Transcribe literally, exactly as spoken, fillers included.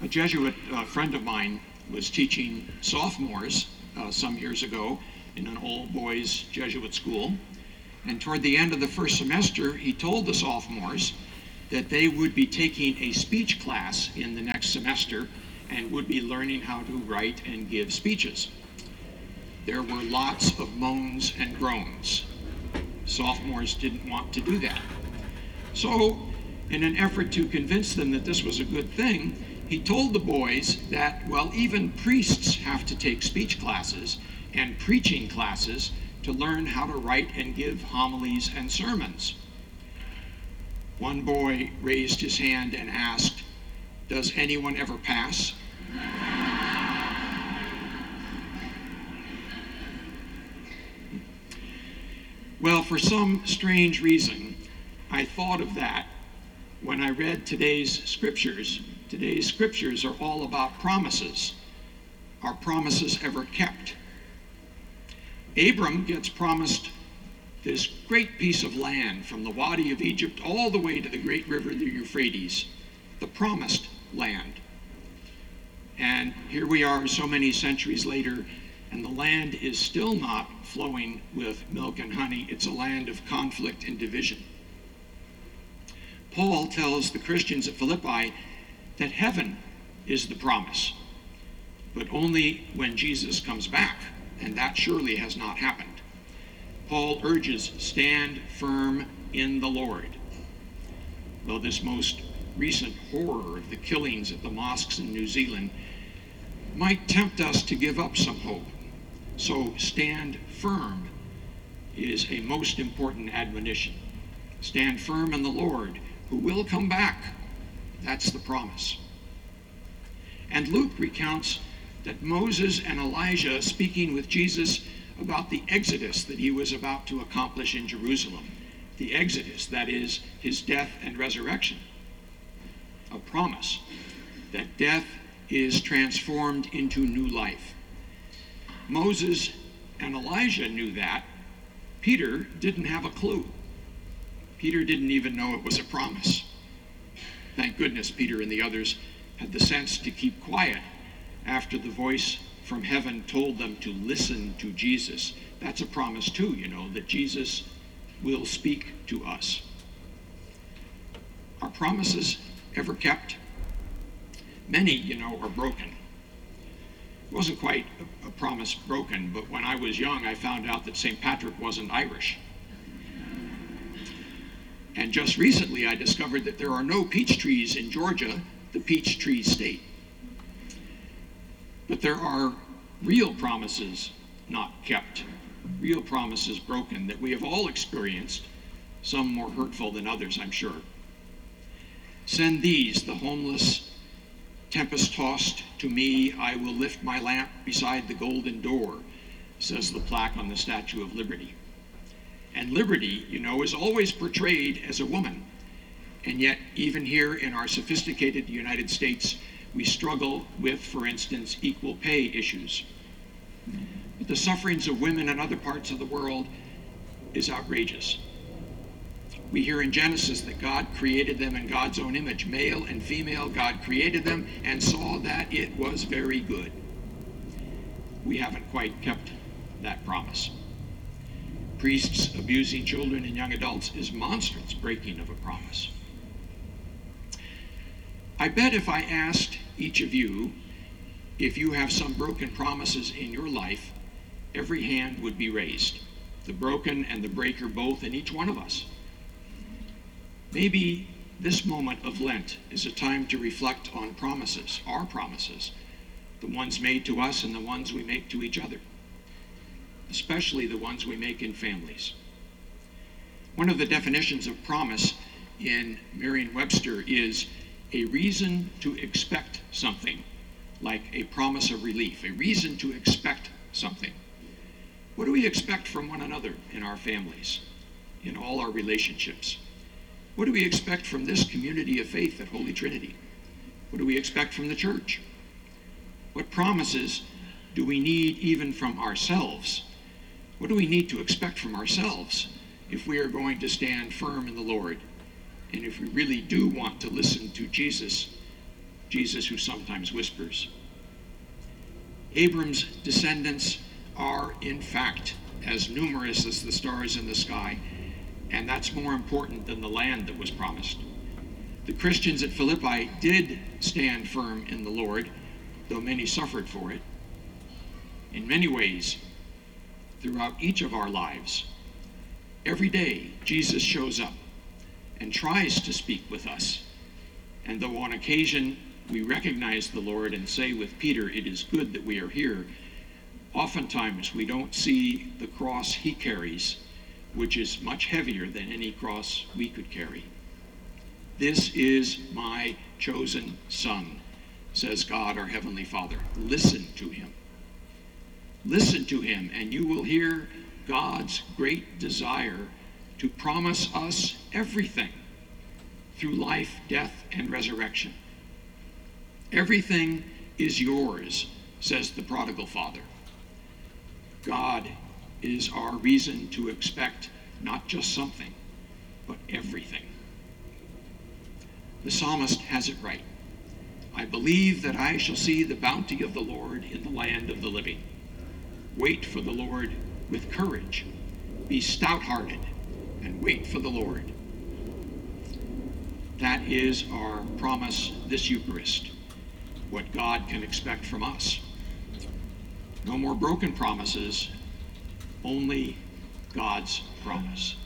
A Jesuit uh, friend of mine was teaching sophomores uh, some years ago in an all-boys Jesuit school. And toward the end of the first semester, he told the sophomores that they would be taking a speech class in the next semester and would be learning how to write and give speeches. There were lots of moans and groans. Sophomores didn't want to do that. So, in an effort to convince them that this was a good thing, he told the boys that, well, even priests have to take speech classes and preaching classes to learn how to write and give homilies and sermons. One boy raised his hand and asked, "Does anyone ever pass?" Well, for some strange reason, I thought of that when I read today's scriptures. Today's scriptures are all about promises. Are promises ever kept? Abram gets promised this great piece of land from the Wadi of Egypt all the way to the great river, the Euphrates, the promised land. And here we are so many centuries later, and the land is still not flowing with milk and honey. It's a land of conflict and division. Paul tells the Christians at Philippi that heaven is the promise, but only when Jesus comes back, and that surely has not happened. Paul urges, stand firm in the Lord. Though this most recent horror of the killings at the mosques in New Zealand might tempt us to give up some hope, so stand firm is a most important admonition. Stand firm in the Lord, who will come back. That's the promise. And Luke recounts that Moses and Elijah, speaking with Jesus about the exodus that he was about to accomplish in Jerusalem, the exodus, that is, his death and resurrection, a promise that death is transformed into new life. Moses and Elijah knew that. Peter didn't have a clue. Peter didn't even know it was a promise. Thank goodness Peter and the others had the sense to keep quiet after the voice from heaven told them to listen to Jesus. That's a promise too, you know, that Jesus will speak to us. Are promises ever kept? Many, you know, are broken. It wasn't quite a, a promise broken, but when I was young, I found out that Saint Patrick wasn't Irish. And just recently, I discovered that there are no peach trees in Georgia, the peach tree state. But there are real promises not kept, real promises broken that we have all experienced, some more hurtful than others, I'm sure. Send these, the homeless, tempest-tossed, to me. I will lift my lamp beside the golden door, says the plaque on the Statue of Liberty. And liberty, you know, is always portrayed as a woman. And yet, even here in our sophisticated United States, we struggle with, for instance, equal pay issues. But the sufferings of women in other parts of the world is outrageous. We hear in Genesis that God created them in God's own image. Male and female, God created them and saw that it was very good. We haven't quite kept that promise. Priests abusing children and young adults is monstrous breaking of a promise. I bet if I asked each of you if you have some broken promises in your life, every hand would be raised. The broken and the breaker both in each one of us. Maybe this moment of Lent is a time to reflect on promises, our promises, the ones made to us and the ones we make to each other, especially the ones we make in families. One of the definitions of promise in Merriam-Webster is a reason to expect something, like a promise of relief, a reason to expect something. What do we expect from one another in our families, in all our relationships? What do we expect from this community of faith at Holy Trinity? What do we expect from the church? What promises do we need even from ourselves? What do we need to expect from ourselves if we are going to stand firm in the Lord? And if we really do want to listen to Jesus Jesus who sometimes whispers. Abram's descendants are, in fact, as numerous as the stars in the sky, and that's more important than the land that was promised. The Christians at Philippi did stand firm in the Lord, though many suffered for it. In many ways, throughout each of our lives, every day Jesus shows up and tries to speak with us. And though on occasion we recognize the Lord and say with Peter, "It is good that we are here," oftentimes we don't see the cross he carries, which is much heavier than any cross we could carry. "This is my chosen Son," says God, our Heavenly Father. Listen to him. Listen to him, and you will hear God's great desire to promise us everything through life, death, and resurrection. Everything is yours, says the prodigal father. God is our reason to expect not just something, but everything. The psalmist has it right. "I believe that I shall see the bounty of the Lord in the land of the living." Wait for the Lord with courage. Be stout-hearted and wait for the Lord. That is our promise this Eucharist, what God can expect from us. No more broken promises, only God's promise.